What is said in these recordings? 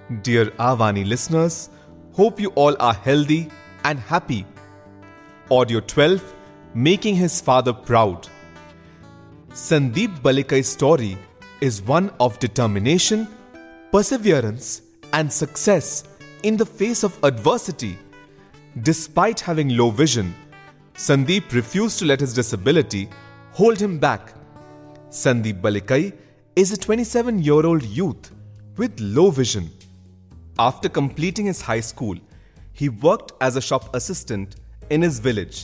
Dear Avani listeners, hope you all are healthy and happy. Audio 12, Making His Father Proud. Sandeep Balikai's story is one of determination, perseverance and success in the face of adversity. Despite having low vision, Sandeep refused to let his disability hold him back. Sandeep Balikai is a 27-year-old youth with low vision. After completing his high school, he worked as a shop assistant in his village.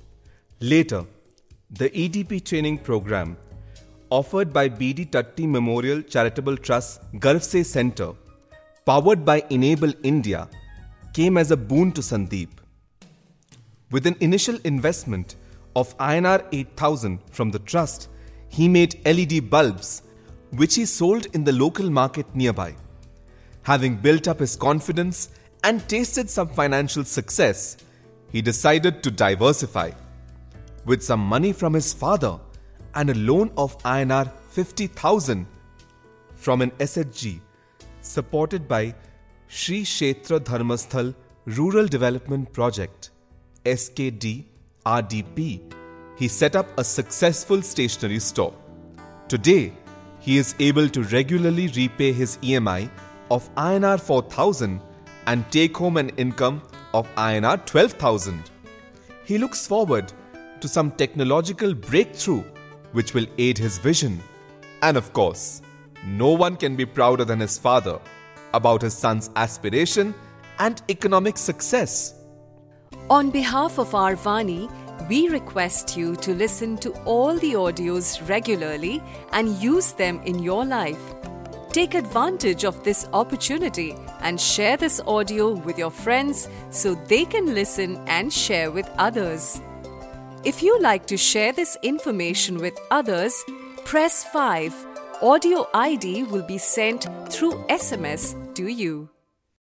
Later, the EDP training program offered by BD Tatti Memorial Charitable Trust Garvse Center, powered by Enable India, came as a boon to Sandeep. With an initial investment of INR 8,000 from the trust, he made LED bulbs, which he sold in the local market nearby. Having built up his confidence and tasted some financial success, he decided to diversify. With some money from his father and a loan of INR 50,000 from an SHG supported by Shri Kshetra Dharmasthal Rural Development Project (SKD RDP), he set up a successful stationery store. Today, he is able to regularly repay his EMI of INR 4,000 and take home an income of INR 12,000. He looks forward to some technological breakthrough which will aid his vision. And of course, no one can be prouder than his father about his son's aspiration and economic success. On behalf of our Vani, we request you to listen to all the audios regularly and use them in your life. Take advantage of this opportunity and share this audio with your friends so they can listen and share with others. If you like to share this information with others, press 5. Audio ID will be sent through SMS to you.